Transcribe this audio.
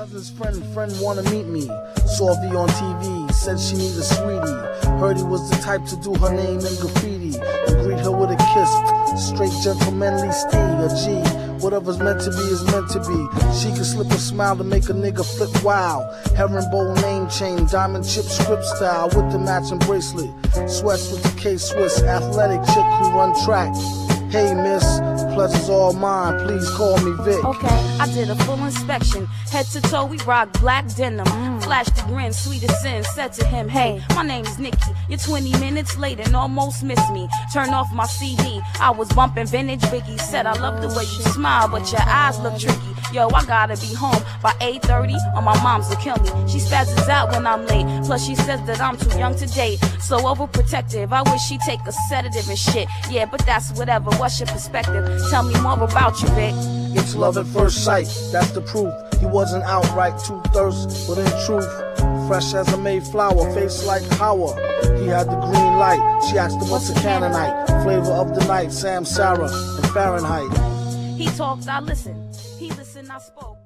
cousin's friend wanna meet me. Saw V on TV, said she need a sweetie. Heard he was the type to do her name in graffiti and greet her with a kiss. Straight gentlemanly steed, a G. Whatever's meant to be is meant to be. She can slip a smile to make a nigga flip wild. Herringbone name chain, diamond chip script style with the matching bracelet. Sweats with the K-Swiss, athletic chick who run track. Hey miss, pleasure's all mine, please call me Vic. Okay, I did a full inspection. Head to toe, we rock black denim. Flashed the grin, sweet as sin, said to him, hey, my name's Nikki. You're 20 minutes late and almost missed me. Turn off my CD, I was bumping vintage Biggie. Said I love the way you smile, but your eyes look tricky. Yo, I gotta be home by 8:30 or my mom's will kill me. She spazzes out when I'm late. Plus she says that I'm too young to date. So overprotective, I wish she'd take a sedative and shit. Yeah, but that's whatever, what's your perspective? Tell me more about you, Vic. It's love at first sight, that's the proof. He wasn't outright too thirst, but in truth, fresh as a Mayflower, face like Howard. He had the green light, she asked him what's a Canaanite. Flavor of the night, Sam Sarah and Fahrenheit. He talked, I listened. He listened, I spoke.